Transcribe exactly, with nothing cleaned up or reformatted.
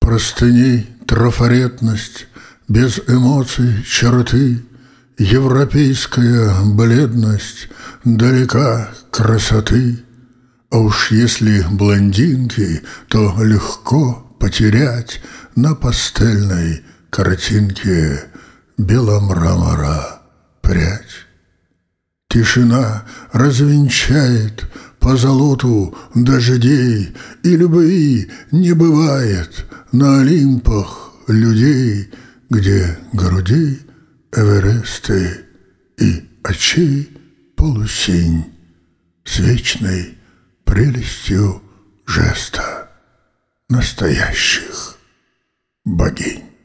простыней трафаретность, без эмоций черты, европейская бледность, далека красоты. А уж если блондинки, то легко потерять на пастельной картинке беломрамора прядь. Тишина развенчает по золоту дождей, и любви не бывает на Олимпах людей, где груди Эвересты и очей полусинь с вечной прелестью жеста настоящих богинь.